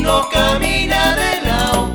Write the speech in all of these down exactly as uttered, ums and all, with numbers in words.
no camina de lado.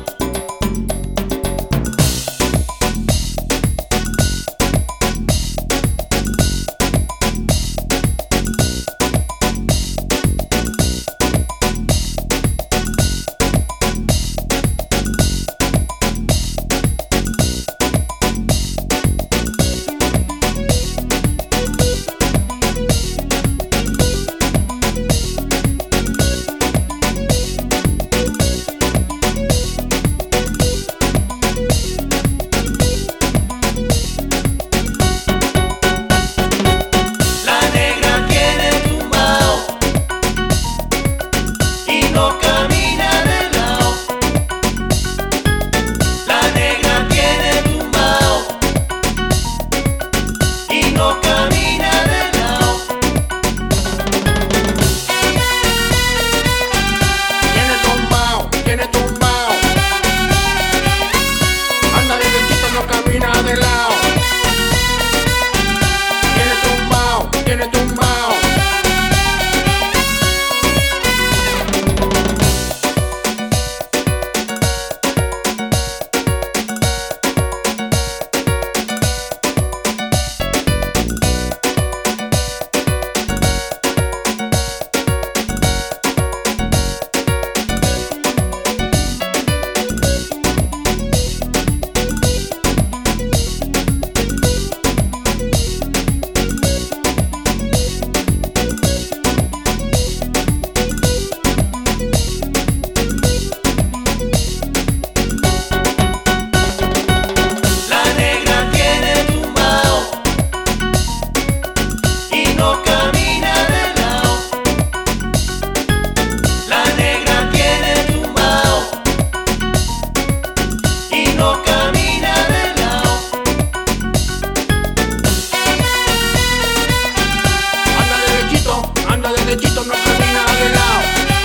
derechito, no camina de lado.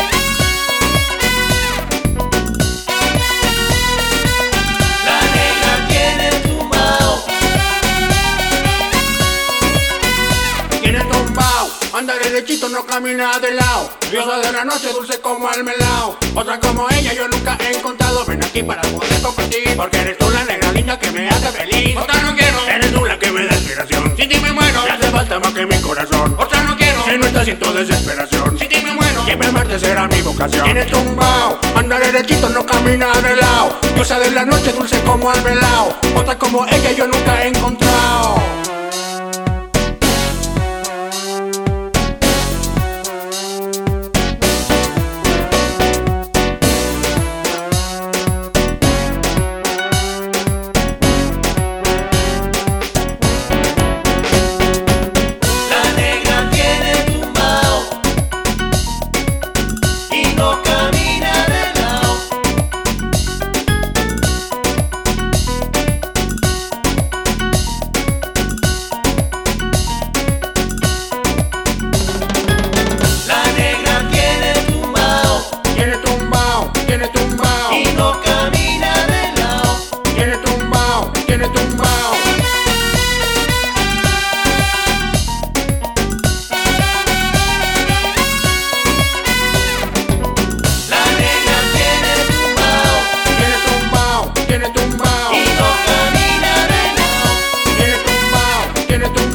La negra tiene tumbao. Tiene tumbao, anda derechito, no camina de lado. Diosa de la noche, dulce como el melao. Otra como ella yo nunca he encontrado. Ven aquí para poder compartir, porque eres tú la negra linda que me hace feliz. Otra no quiero, eres tú la que me da inspiración. Sin ti me muero, me hace falta más que mi corazón. Otra no quiero, si no estás siento desesperación. Sin ti me muero, siempre amarte será mi vocación. Tienes tumbao, anda derechito, no camina de lado. Diosa de la noche, dulce como el melao. Otra como ella yo nunca he encontrado. No camina de lado. La negra tiene tumbao. Tiene tumbao, tiene tumbao. Y no camina de lado. Tiene tumbao, tiene tumbao. La negra tiene tumbao. Tiene tumbao, tiene tumbao. Y no camina de lado. Tiene tumbao, tiene tumbao.